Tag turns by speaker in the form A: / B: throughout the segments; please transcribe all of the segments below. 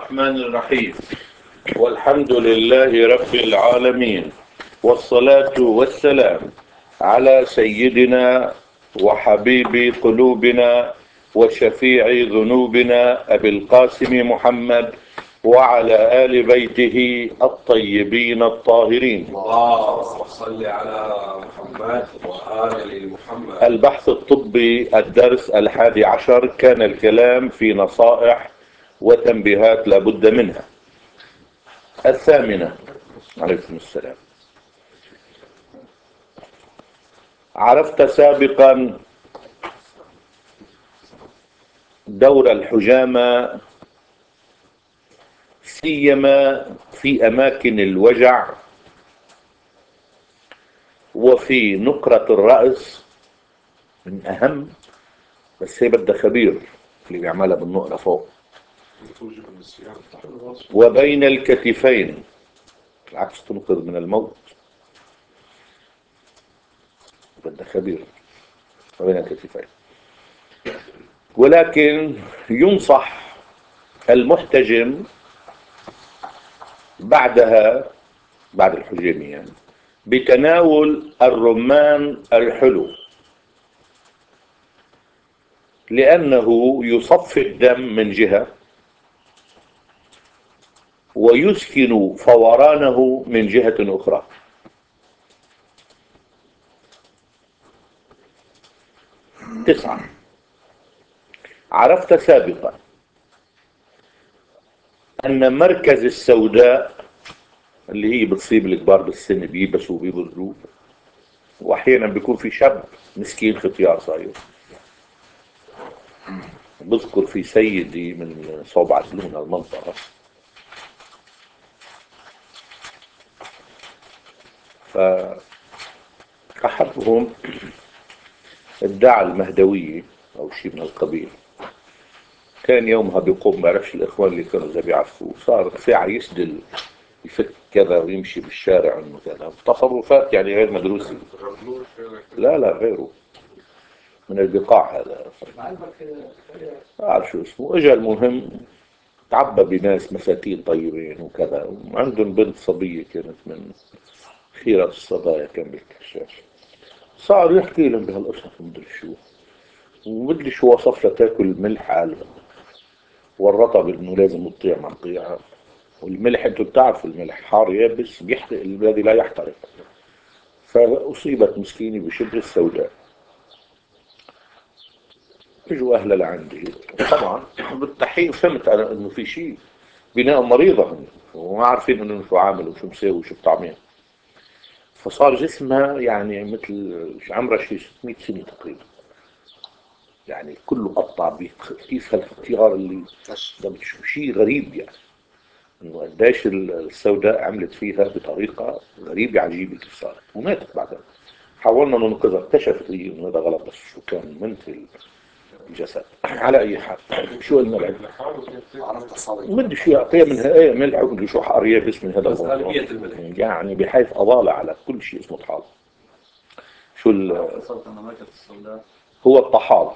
A: الرحمن الرحيم. والحمد لله رب العالمين، والصلاة والسلام على سيدنا وحبيب قلوبنا وشفيع ذنوبنا أبي القاسم محمد وعلى آل بيته الطيبين الطاهرين.
B: اللهم صل على محمد وآل محمد.
A: البحث الطبي، الدرس 11. كان الكلام في نصائح وتنبيهات لابد منها. 8. عليكم السلام. عرفت سابقا دور الحجامة سيما في أماكن الوجع وفي نقرة الرأس، من أهم، بس هي بدها خبير اللي بيعملها بالنقرة فوق، وبين الكتفين، العكس تنقذ من الموت، بدها خبير وبين الكتفين. ولكن ينصح المحتجم بعدها، بعد الحجامة يعني، بتناول الرمان الحلو، لأنه يصفي الدم من جهة ويسكن فورانه من جهة أخرى. 9. عرفت سابقا أن مركز السوداء اللي هي بتصيب الكبار بالسن، بيبسوا وبيبردوا، وأحيانا بيكون في شاب مسكين ختيار صاير. بذكر في سيدي من صوب عسلون المنطقة، فأحدهم ادعى المهدوية أو شيء من القبيل. كان يومها بيقوم، بعرفش الإخوان اللي كانوا زي بيعرفوا، صار ساعة يسدل يفك كذا ويمشي بالشارع انه كذا، تصرفات يعني غير مدروسة. لا غيره من البقاع، هذا أعرف شو اسمه. اجى المهم تعبى بناس مساكين طيبين وكذا، وعندهم بنت صبية كانت من خيرة الصبايا، كان بالكشاف. صار يحكي لهم بهالقصص ومدري شو، ومدري شو وصف لها تاكل الملح، قال والرطب انه لازم تطيع مقطيعها، والملح انتوا بتعرفوا الملح حار يابس بيحرق الذي لا يحترق. فأصيبت مسكينة بشبه السوداء. اجوا أهلها لعندي، طبعا بالتحقيق فهمت أنا إنه في شيء، بناء مريضة هن وما عارفين إنه شو عامل وشو مسوي وشو بطعمين. فصار جسمها يعني مثل عمرها شيء 600 سنة تقريبا، يعني كله قطع كيف هالختيار اللي شو شيء غريب، يعني انه قديش السوداء عملت فيها بطريقة غريبة عجيبة كيف صارت، وماتت بعدها. حاولنا ننقذها، اكتشفت هي انه هذا غلط، بس شو كان منتهي الجسد. على اي حال، شو قلنا لك؟ بدي شيء اعطيها منها ايه ملح ومدري شو حار يابس من هذا الموضوع، يعني بحيث اضال على كل شيء اسمه طحال. شو هو الطحال،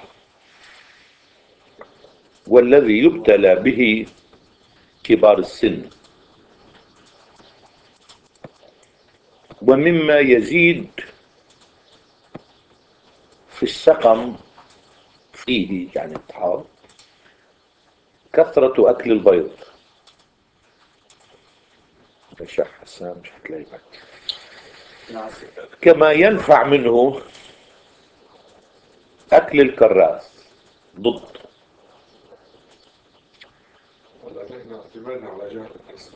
A: والذي يبتلى به كبار السن، ومما يزيد في السقم فيه، يعني الطحال، كثرة أكل البيض. الشيخ حسان مش هتلاقي معك. كما ينفع منه أكل الكراث ضد.
B: على جهة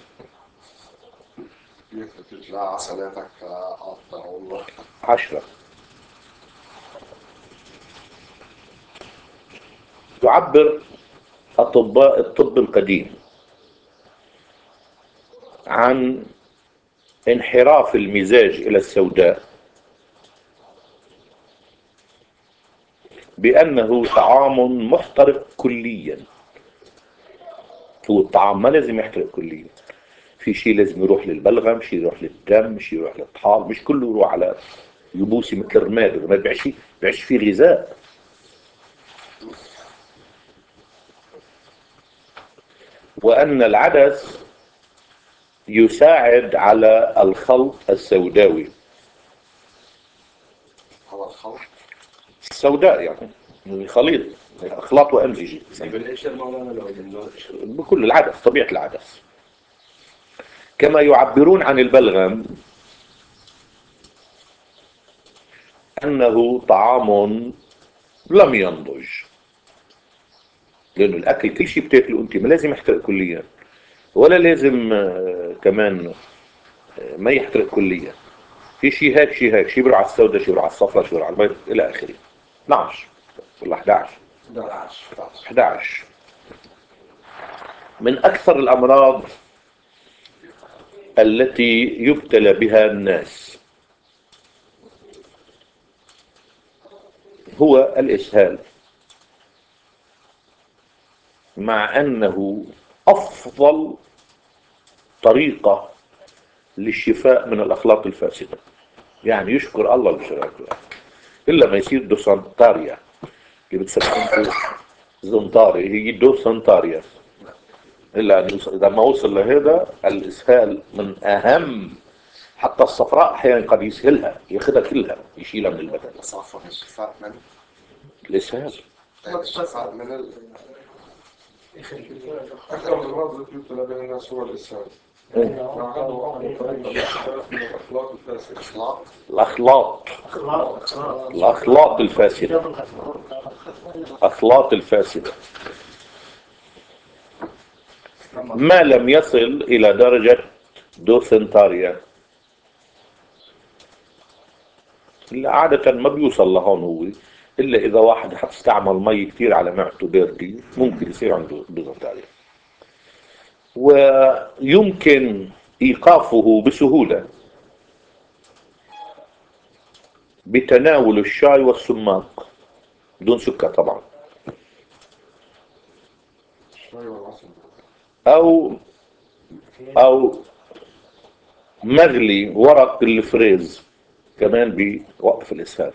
B: لا صلاتك أفضل والله.
A: 10. يعبر أطباء الطب القديم عن انحراف المزاج إلى السوداء بأنه طعام محترق كليا. هو الطعام ما لازم يحترق كليا، في شيء لازم يروح للبلغم، شيء يروح للدم، شيء يروح للطحال، مش كله يروح على يبوسي مثل الرماد. الرماد بيعيش فيه غذاء. وأن العدس يساعد على الخلط السوداوي.
B: على الخلط
A: السوداء يعني خليط أخلاط وأمزجة
B: بالقشر مولانا لو بالنار
A: بكل العدس، طبيعة العدس. كما يعبرون عن البلغم أنه طعام لم ينضج، لأنه الأكل كل شيء بتاكله أنت ما لازم يحترق كليا، ولا لازم كمان ما يحترق كليا. في شيء هيك شيء هيك، شيء بيروح على السوداء، شيء بيروح على الصفراء، شيء بيروح على البيض إلى آخره. 12 ولا 11 11 من أكثر الأمراض التي يبتلى بها الناس هو الإسهال، مع أنه أفضل طريقة للشفاء من الأخلاق الفاسدة. يعني يشكر الله بشراكه، إلا ما يصير دوسنتاريا اللي بتسموه زنطاري، هي دوسنتاريا. إلا أن إذا ما وصل لهذا الإسهال من أهم، حتى الصفراء أحيانا قد يسهلها، ياخذها كلها يشيلها من البدن.
B: بس عفوا الشفاء من
A: الإسهال
B: الشفاء من
C: أكثر الأمراض التي يبتلى بها الناس هو الإسهال، مع أنه أفضل طريقة للشفاء من الأخلاق الفاسدة.
A: الأخلاط الأخلاط الفاسدة، أخلاط الفاسدة ما لم يصل إلى درجة دوسنتاريا. عادة ما بيوصل لهون هو، إلا إذا واحد حتستعمل مي كثير على معدته باردة ممكن يصير عنده دوسنتاريا. ويمكن إيقافه بسهولة بتناول الشاي والسماق بدون سكر طبعا،
C: الشاي والعسل.
A: أو مغلي ورق الفريز كمان بيوقف الإسهال،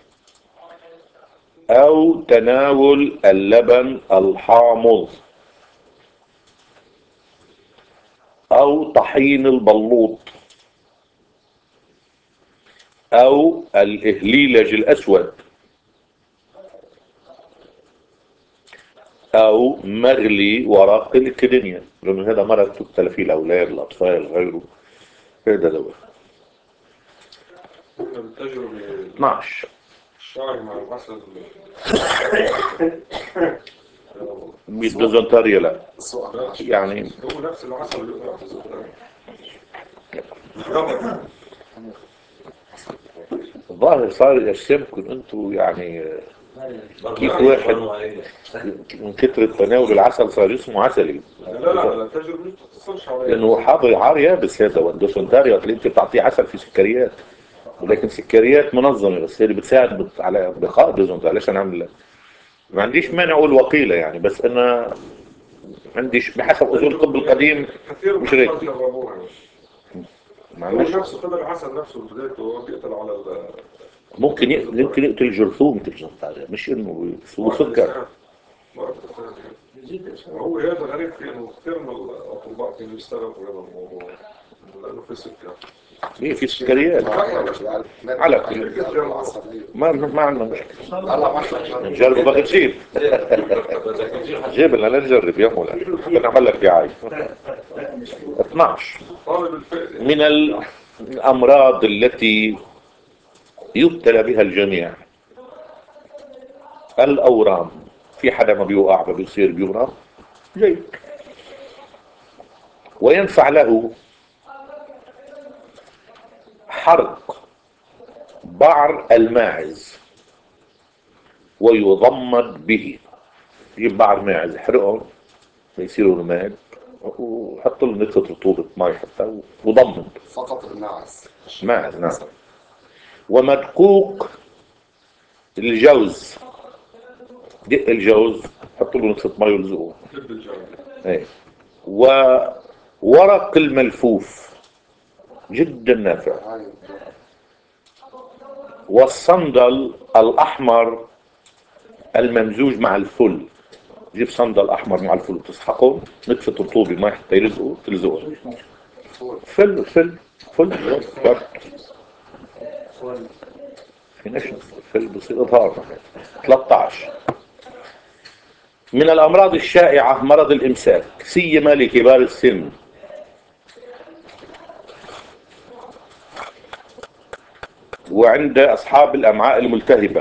A: أو تناول اللبن الحامض، أو طحين البلوط، أو الإهليلج الأسود، أو مغلي ورق الكدنيا، لأنه هذا مرض تبتلى فيه الأولاد الأطفال غيره. هذا دواء.
C: بالتجربة
A: 12
C: الشاي مع العسل
A: بالدوزنتاريا لا يعني
C: هو نفس العسل اللي يوضع في الزبدة.
A: الظاهر صار يشتمكم انتم يعني كيف واحد من كثرة تناول العسل صار جسمه عسلي.
C: لا التجربة ما بتتصلش عليها،
A: لانه حار يابس هذا، والدوسنتاريا اللي انت بتعطيه عسل في سكريات، ولكن سكريات منظمة، بس هي اللي بتساعد على بقاء الدوسنتاريا. ليش انا اعمل؟ ما عنديش مانع اقول وقيلة يعني، بس انا عندي بحسب اصول الطب القديم
C: كثير
A: مش هيك.
C: جربوها.
A: ما
C: هو
A: عندناش.
C: نفسه خد العسل نفسه بدايته بيقتل على
A: ممكن يقتل جرثومة الدوسنتاريا، مش انه هو سكر.
C: هو هذا غريب فيه انه كثير من الاطباء كانوا يستغربوا هذا الموضوع لانه في سكر.
A: ايه في سكريات على كل. ما عندنا مشكلة. نجرب بقى تجيب جيب لنا لا نجرب يا مولانا نعمل لك دعاية. 12 من الأمراض التي يبتلى بها الجميع الأورام. في حدا ما بيوقع ما بيصير بيورم جيد، وينفع له حرق بعر الماعز ويضمد به. يجيب بعر ماعز يحرقهم يصيروا رماد، وحط له نقطة رطوبة مي حتى وضمد.
B: فقط الماعز.
A: ماعز نعم. ومدقوق الجوز، دق الجوز حط له نقطة مي ولزقه. ايه. وورق الملفوف جدا نافع. والصندل الأحمر الممزوج مع الفل تجيب صندل احمر مع الفول وتسحقهم، نتفة الطوبة ما حتى يلزقوا تلزقهم. فل برد. في نشف الفل بصير اظهار. 13 من الامراض الشائعة مرض الامساك سيما لكبار السن، وعند اصحاب الامعاء الملتهبة،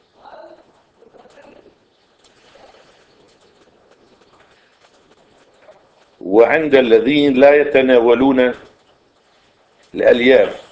A: وعند الذين لا يتناولون الألياف.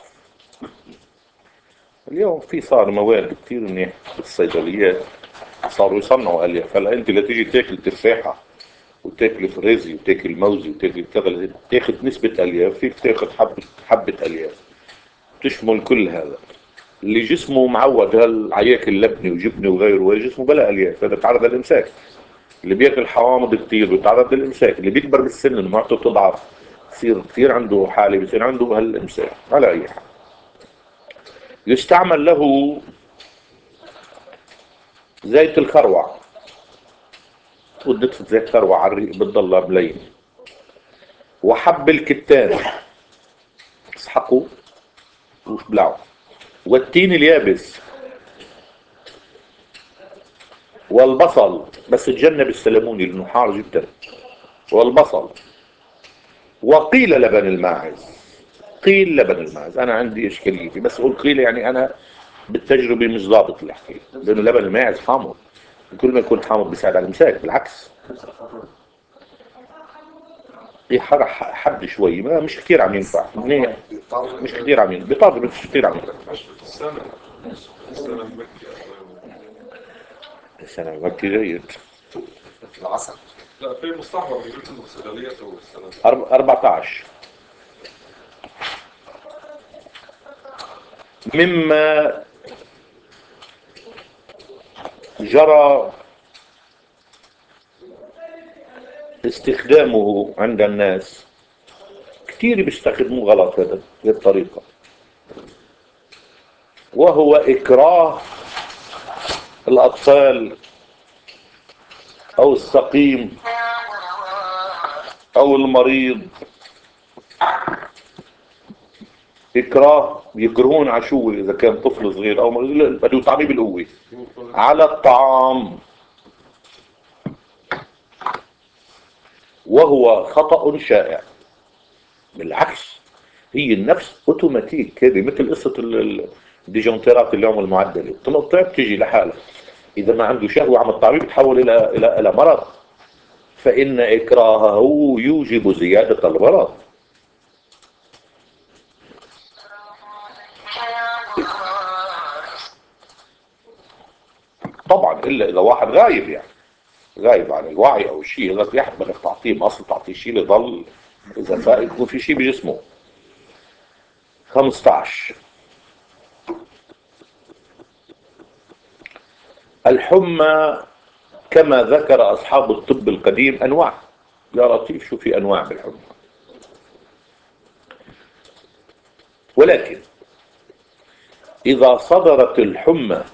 A: اليوم في صار مواد كثير منيح بالصيدليات، صاروا يصنعوا ألياف. هلا أنت لا تيجي تاكل تفاحة وتاكل فريزي وتاكل موزي وتاكل كذا، تاخذ نسبة ألياف، فيك تاخذ حبة ألياف تشمل كل هذا. اللي جسمه معود هالعياكل لبني وجبني وغيره، جسمه بلا ألياف، هذا بتعرض للإمساك. اللي بياكل حوامض كثير بيتعرض للإمساك. اللي بيكبر بالسن معدته بتضعف، بصير كثير عنده حالة، بصير عنده هالإمساك. على أي حال يستعمل له زيت الخروع، ونتفة زيت خروع على الريق بتضلها ملين، وحب الكتان اسحقه وابلعه، والتين اليابس، والبصل، بس تجنب السلموني لانه حار جدا، والبصل. وقيل لبن الماعز. قيل لبن الماعز، انا عندي اشكاليه فيه، بس اقول قيل يعني انا بالتجربه مش ضابط الحكي، لانه لبن الماعز حامض، كل ما يكون حامض بيساعد على الامساك، بالعكس حد شوي، ما مش كثير عم ينفع منيح، مش كثير عم ينفع بطاقة، مش كثير عم ينفع. السنة المكي جيد.
B: العسل
C: لا في مستحضر موجود في الصيدليات هو السنة
A: 14 مما جرى استخدامه عند الناس، كثير بيستخدموه غلط هذا الطريقة، وهو إكراه الأطفال أو السقيم أو المريض، إكراه يكرهون عشوة إذا كان طفل صغير أو مريض، بده طعميه بالقوة على الطعام، وهو خطأ شائع. بالعكس هي النفس اوتوماتيك، هذه مثل قصة الديجونتيرات اليوم المعدلة، تنطيت بتيجي لحالها. إذا ما عنده شهوة عم الطعميه بتحول إلى مرض، فإن إكراهه يوجب زيادة المرض. طبعا إلا إذا واحد غايب، يعني غايب عن الوعي أو شيء، هذا يحمل تعطيه أصل تعطيه شيء يضل، إذا فاق يكون في شيء بجسمه. 15 الحمى كما ذكر أصحاب الطب القديم أنواع. يا لطيف شو في أنواع بالحمى. ولكن إذا صدرت الحمى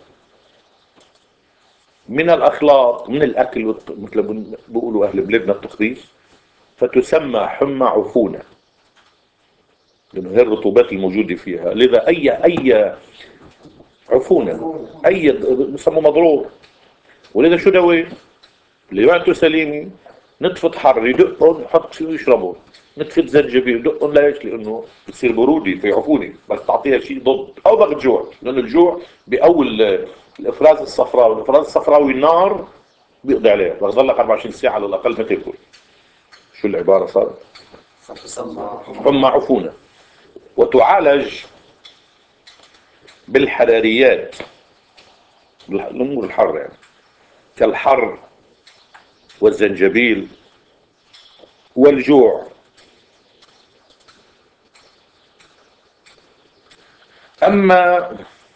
A: من الأخلاط، من الأكل مثل بيقولوا أهل بلادنا التخبيص، فتسمى حمى عفونة، لأنه هي الرطوبات الموجودة فيها. لذا أي عفونة، أي بسموه مضروب. ولذا شو دواء اللي وقته سليمي؟ نتفة حر يدقهم يحط شيء يشربون، نتفة زنجبيل يدقهم. ليش؟ لأنه بصير برودي في عفوني، بس تعطيها شيء ضد أو ضغط جوع، لأنه الجوع بأول الإفراز الصفراوي، الإفراز الصفراوي النار بيقضي عليها، بضلك 24 ساعة على الأقل ما تاكل. شو العبارة صارت؟ حمى عفونة. وتعالج بالحراريات، الأمور الحر يعني، كالحر والزنجبيل والجوع. أما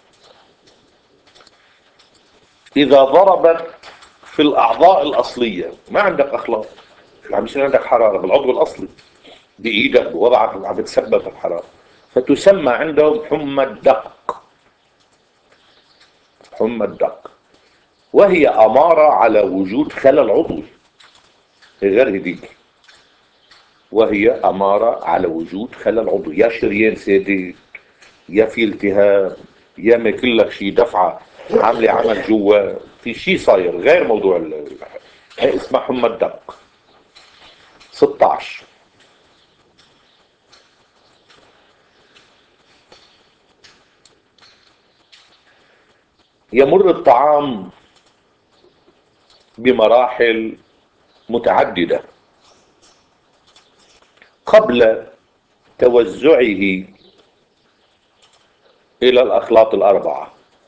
A: إذا ضربت في الأعضاء الأصلية، ما عندك أخلاق، عم يصير عندك حرارة بالعضو الأصلي، بإيدك بوضعك عم بتسبب الحرارة، فتسمى عندهم حمى الدق. حمى الدق، وهي أمارة على وجود خلل عضوي. غير هذيك، وهي أمارة على وجود خلل عضوي، يا شريان سادة، يا في التهاب، يا ما كلك شيء دفعة عاملة عمل جوا، في شيء صاير غير موضوع هي اسمها حمى الدق. 16 يمر الطعام بمراحل متعددة قبل توزعه إلى الأخلاط الأربعة،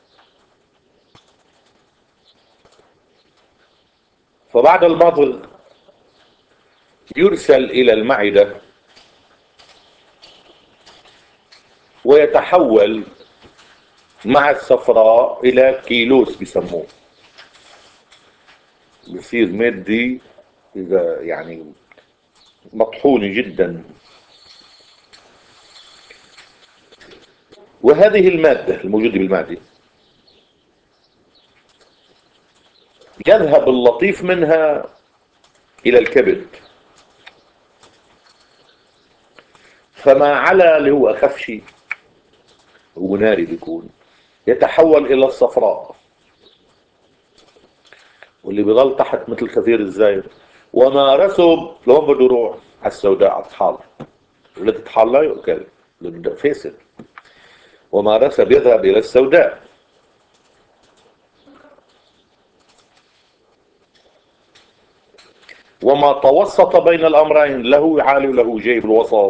A: فبعد المضغ يرسل إلى المعدة ويتحول مع الصفراء إلى كيلوس بسموه، بصير مادي إذا يعني مطحونة جدا. وهذه المادة الموجودة بالمعدة يذهب اللطيف منها إلى الكبد، فما على اللي هو أخف شيء هو ناري بيكون يتحول إلى الصفراء، واللي بيضل تحت مثل كثير الزايد. وما رسب لون بده يروح على السوداء على الطحال، اللي تطحال لا يؤكل لأنه فاسد. وما رسب يذهب إلى السوداء. وما توسط بين الأمرين له عالي وله جيب الوسط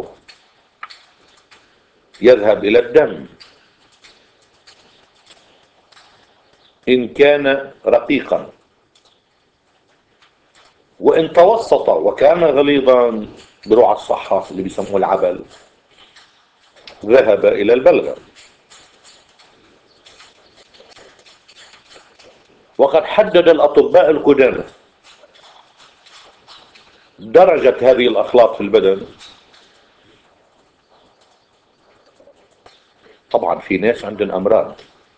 A: يذهب إلى الدم إن كان رقيقا، وإن توسط وكان غليظا بروع الصحة اللي بيسموه العبل ذهب إلى البلغم. وقد حدد الأطباء القدامى درجة هذه الأخلاط في البدن. طبعا في ناس عندهم أمراض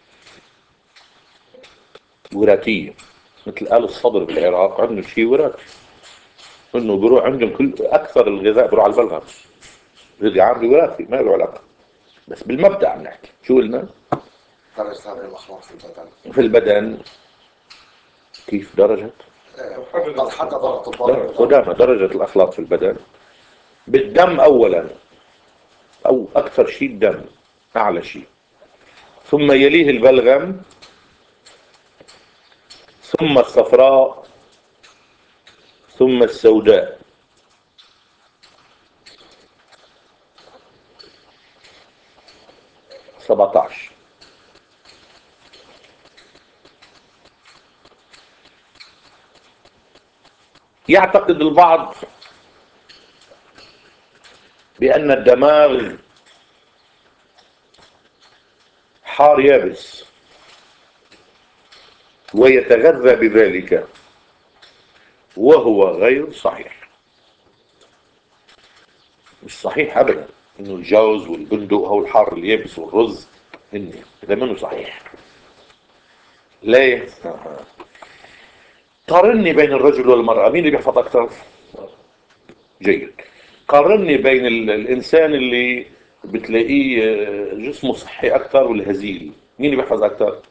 A: وراثية مثل آل الصدر بالعراق عندهم شيء وراثي، انه بروح عندهم كل اكثر الغذاء بروح على البلغم، رجع عامل وراثي ما له علاقة، بس بالمبدأ عم نحكي. شو قلنا؟
B: درجة هذه الأخلاط في البدن.
A: في البدن كيف درجة؟
B: قد حدد الأطباء
A: قدامى درجة الأخلاط في البدن بالدم أولا، أو أكثر شيء الدم أعلى شيء، ثم يليه البلغم، ثم الصفراء، ثم السوداء. 17 يعتقد البعض بأن الدماغ حار يابس ويتغذى بذلك، وهو غير صحيح. مش صحيح أبدا إنه الجوز والبندق هو الحار اليابس والرز هذا منه صحيح. ليه؟ قارني بين الرجل والمرأة، مين اللي بيحفظ أكثر؟ جيد. قارني بين الإنسان اللي بتلاقيه جسمه صحي أكثر والهزيل، مين اللي بيحفظ أكثر؟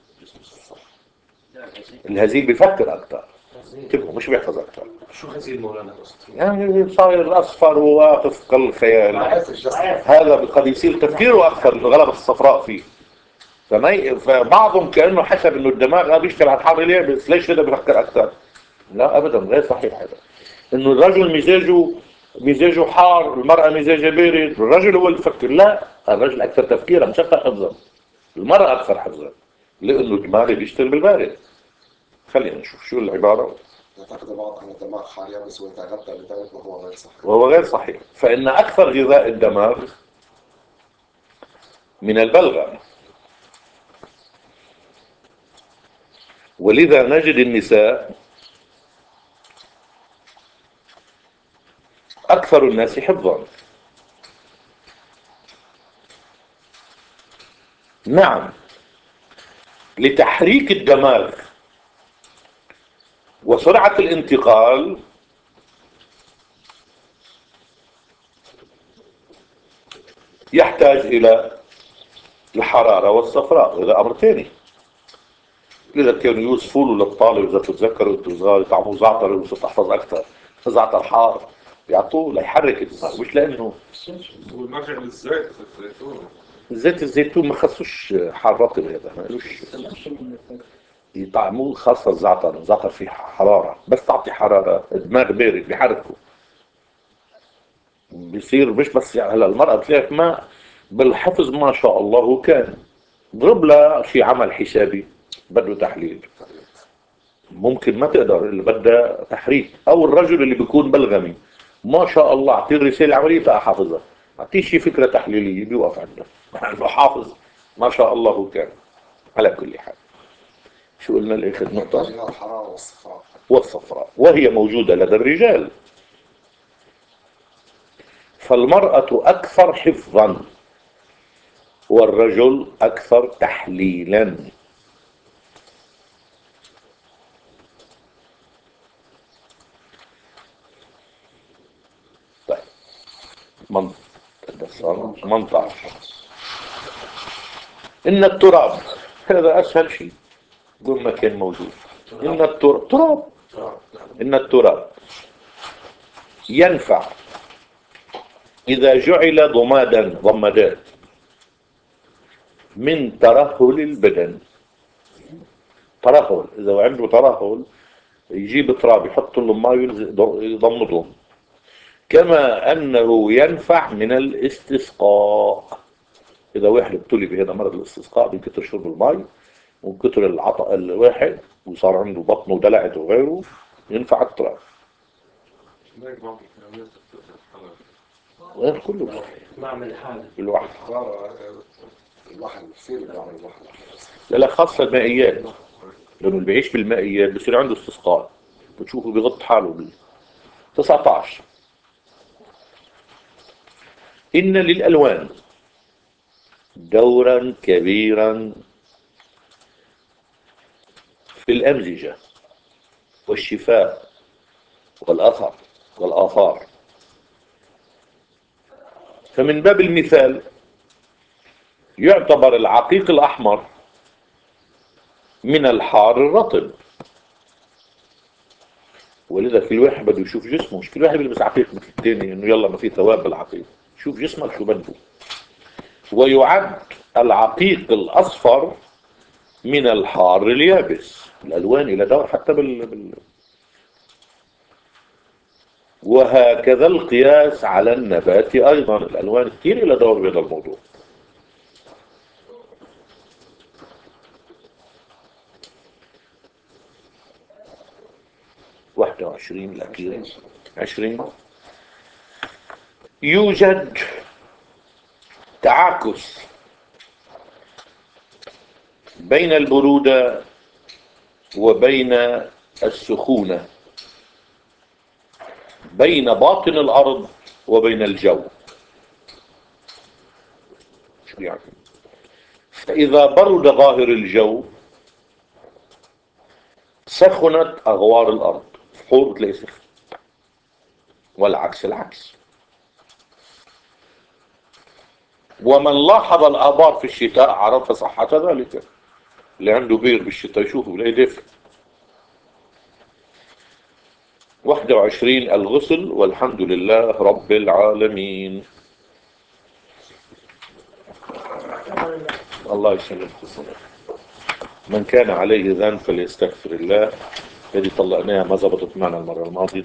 A: الهزيل بيفكر أكثر، انتبهوا مش بيحفظ أكثر.
C: شو هزيل مولانا؟
A: يعني صاير أصفر وواقف كالخيال، هذا قد يصير تفكيره أكثر غلب الصفراء فيه. فبعضهم كأنه حسب إنه الدماغ بيشتغل على الحر اليابس، ليش هذا بيفكر أكثر؟ لا أبدا غير صحيح هذا. إنه الرجل مزاجه حار، المرأة مزاجها بارد، الرجل هو اللي يفكر. لا، الرجل أكثر تفكيرا مش أكثر حفظا، المرأة أكثر حفظا لأنه دماغه بيشتغل بالبارد. خلينا نشوف شو العبارة.
B: يعتقد البعض أن الدماغ حار يابس ويتغذى بذلك وهو غير صحيح.
A: وهو غير صحيح، فإن أكثر غذاء الدماغ من البلغم، ولذا نجد النساء أكثر الناس حفظا. نعم، لتحريك الدماغ وسرعة الانتقال يحتاج إلى الحرارة والصفراء، وهذا أمر ثاني. إذا كانوا يوصفوا له للطالب، إذا تتذكروا أنتم صغار، يطعموه زعتر وصرت تحفظ أكثر، زعتر حار يعطوه ليحرك الدماغ، مش لأنه
C: والمرجع للزيت الزيتون.
A: زيت الزيتون ما خصوش حار رطب، هذا ما لوش يطعموه، خاصة الزعتر فيه حرارة، بس تعطي حرارة الدماغ بارد بيحركه، بيصير مش بس يعني. هلا المرأة بتلاقي ما بالحفظ ما شاء الله، هو كان ضرب لها شي عمل حسابي بده تحليل، ممكن ما تقدر، اللي بدها تحريك، او الرجل اللي بيكون بلغمي ما شاء الله اعطيه الرسالة العملية بقى حافظها، اعطيه شي فكرة تحليلية بيوقف عنده لانه حافظ ما شاء الله. هو كان على كل حال. شو قلنا الاخر نقطة؟
B: الحرارة والصفراء.
A: والصفراء، وهي موجودة لدى الرجال. فالمرأة أكثر حفظا والرجل أكثر تحليلا. طيب، منطقة إن التراب، هذا أسهل شيء قول ما كان موجود. إن التراب إن التراب ينفع إذا جعل ضمادات من ترهل البدن. ترهل، إذا عنده ترهل يجيب تراب يحط له ماء يضمضهم. كما أنه ينفع من الاستسقاء، إذا واحد ابتلي بهذا مرض الاستسقاء من كتر شرب الماء ومن كتر العطاء الواحد وصار عنده بطنه دلعت وغيره، ينفع التراب. غير كله
D: معمل حالة
A: الواحد.
B: الواحد كثير بيعمل الواحد.
A: لا خاصة المائيات، لأنه اللي بيعيش بالمائيات بصير عنده استسقاء، بتشوفه بيغط حاله 19. إن للألوان دورا كبيرا في الأمزجة والشفاء والآثار. فمن باب المثال يعتبر العقيق الأحمر من الحار الرطب، ولذا كل واحد بده يشوف جسمه، مش كل واحد بيلبس عقيق مثل الثاني انه يلا ما في ثواب بالعقيق، شوف جسمك شو بده. ويعد العقيق الأصفر من الحار اليابس. الألوان إلى دور حتى وهكذا القياس على النبات أيضا، الألوان كثير إلى دور بهذا الموضوع. واحدة وعشرين الأخيرة 20. يوجد تعاكس بين البرودة وبين السخونة، بين باطن الأرض وبين الجو. شو يعني؟ فإذا برد ظاهر الجو سخنت أغوار الأرض، فحور بتلاقي سخن، والعكس العكس. ومن لاحظ الآبار في الشتاء عرف صحة ذلك. اللي عنده بير بالشتاء يشوفه بلاقي دافئ. 21 الغسل والحمد لله رب العالمين. الله يسلمك. من كان عليه ذنب فليستغفر الله. هذه طلقناها ما زبطت معنا المرة الماضية.